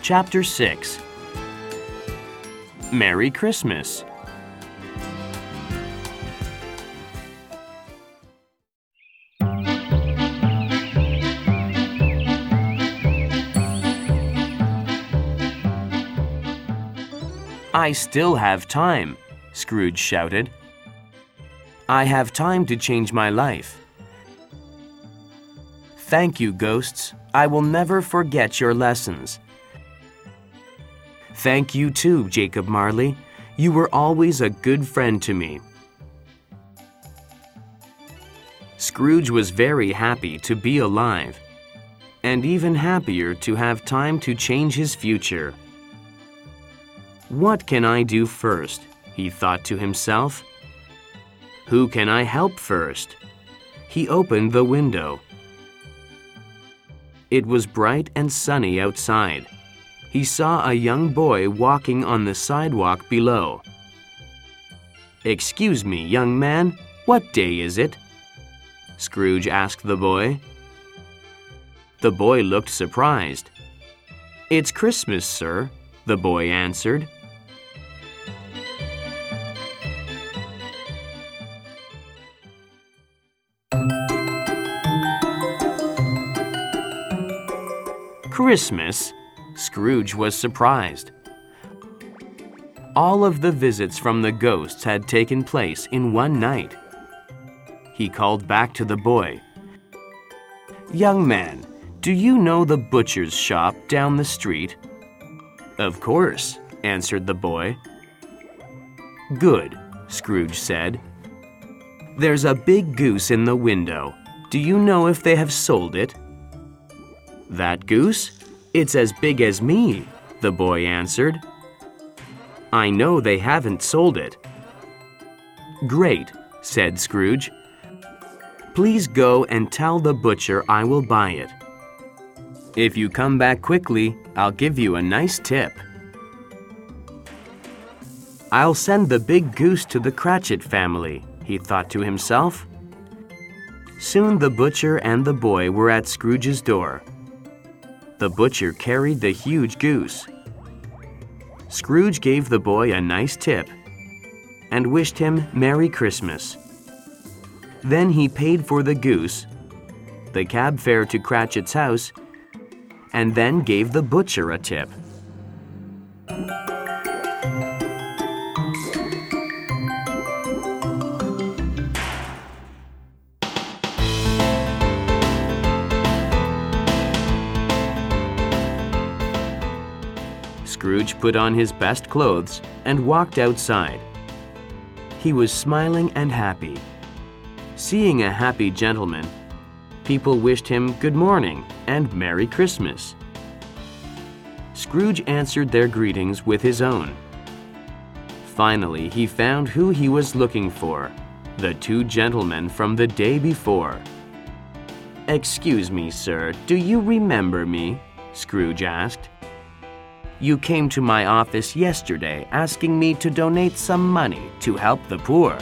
Chapter 6. Merry Christmas. I still have time, Scrooge shouted. I have time to change my life. Thank you, ghosts. I will never forget your lessons. Thank you too, Jacob Marley. You were always a good friend to me. Scrooge was very happy to be alive, and even happier to have time to change his future. What can I do first? He thought to himself. Who can I help first? He opened the window. It was bright and sunny outside. He saw a young boy walking on the sidewalk below. Excuse me, young man, what day is it? Scrooge asked the boy. The boy looked surprised. It's Christmas, sir, the boy answered. Christmas? Scrooge was surprised. All of the visits from the ghosts had taken place in one night. He called back to the boy. Young man, do you know the butcher's shop down the street? Of course, answered the boy. Good, Scrooge said. There's a big goose in the window. Do you know if they have sold it? That goose? It's as big as me, the boy answered. I know they haven't sold it. Great, said Scrooge. Please go and tell the butcher I will buy it. If you come back quickly, I'll give you a nice tip. I'll send the big goose to the Cratchit family, he thought to himself. Soon the butcher and the boy were at Scrooge's door. The butcher carried the huge goose. Scrooge gave the boy a nice tip and wished him Merry Christmas. Then he paid for the goose, the cab fare to Cratchit's house, and then gave the butcher a tip. Scrooge put on his best clothes and walked outside. He was smiling and happy. Seeing a happy gentleman, people wished him good morning and Merry Christmas. Scrooge answered their greetings with his own. Finally, he found who he was looking for, the two gentlemen from the day before. Excuse me, sir, do you remember me? Scrooge asked. You came to my office yesterday asking me to donate some money to help the poor.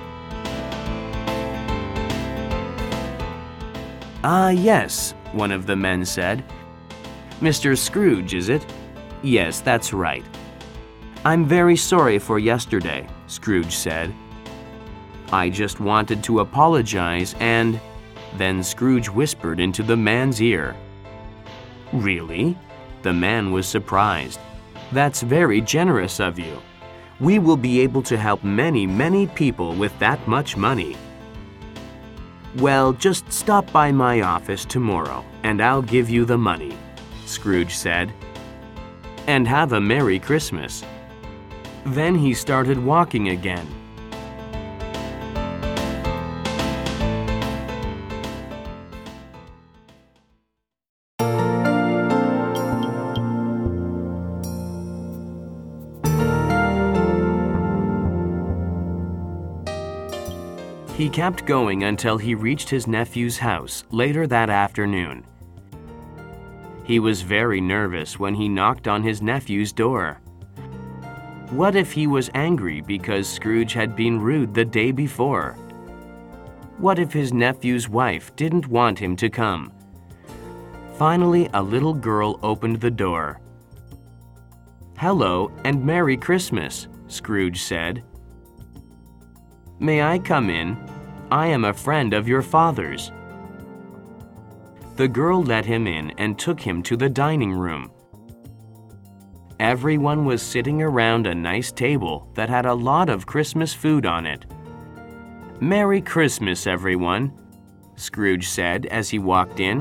Ah, yes, one of the men said. Mr. Scrooge, is it? Yes, that's right. I'm very sorry for yesterday, Scrooge said. I just wanted to apologize and... Then Scrooge whispered into the man's ear. Really? The man was surprised. That's very generous of you. We will be able to help many, many people with that much money. Well, just stop by my office tomorrow, and I'll give you the money, Scrooge said. And have a Merry Christmas. Then he started walking again. He kept going until he reached his nephew's house later that afternoon. He was very nervous when he knocked on his nephew's door. What if he was angry because Scrooge had been rude the day before? What if his nephew's wife didn't want him to come? Finally, a little girl opened the door. "Hello and Merry Christmas," Scrooge said. "May I come in? I am a friend of your father's." The girl let him in and took him to the dining room. Everyone was sitting around a nice table that had a lot of Christmas food on it. "Merry Christmas, everyone," Scrooge said as he walked in.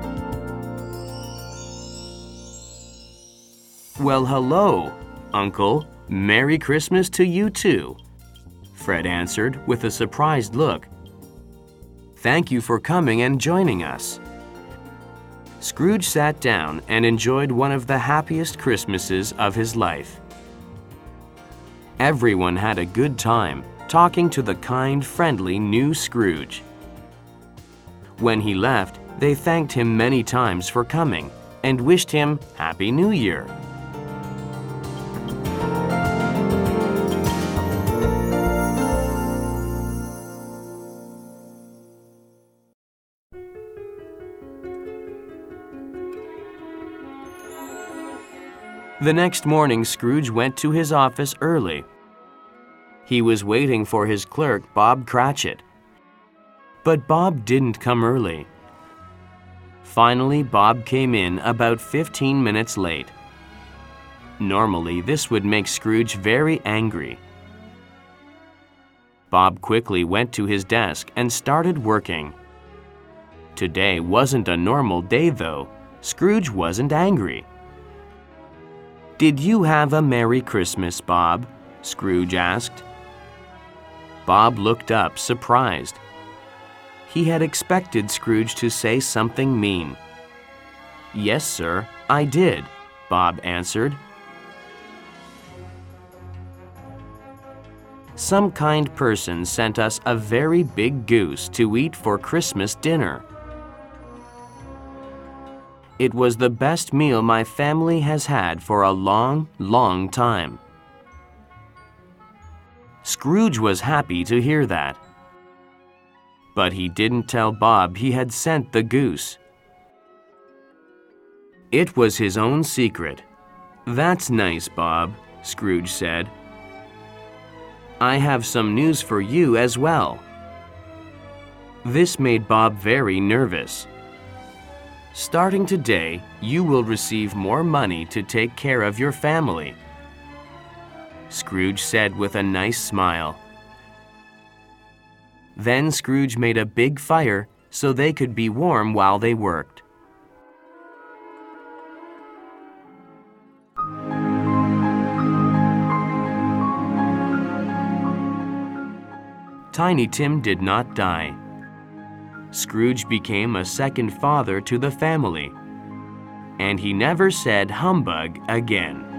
"Well, hello, Uncle. Merry Christmas to you too," Fred answered with a surprised look. "Thank you for coming and joining us." Scrooge sat down and enjoyed one of the happiest Christmases of his life. Everyone had a good time talking to the kind, friendly new Scrooge. When he left, they thanked him many times for coming and wished him Happy New Year. The next morning, Scrooge went to his office early. He was waiting for his clerk, Bob Cratchit. But Bob didn't come early. Finally, Bob came in about 15 minutes late. Normally, this would make Scrooge very angry. Bob quickly went to his desk and started working. Today wasn't a normal day, though. Scrooge wasn't angry. "Did you have a Merry Christmas, Bob?" Scrooge asked. Bob looked up, surprised. He had expected Scrooge to say something mean. "Yes, sir, I did," Bob answered. "Some kind person sent us a very big goose to eat for Christmas dinner. It was the best meal my family has had for a long, long time." Scrooge was happy to hear that. But he didn't tell Bob he had sent the goose. It was his own secret. "That's nice, Bob," Scrooge said. "I have some news for you as well." This made Bob very nervous. "Starting today, you will receive more money to take care of your family," Scrooge said with a nice smile. Then Scrooge made a big fire so they could be warm while they worked. Tiny Tim did not die. Scrooge became a second father to the family, and he never said humbug again.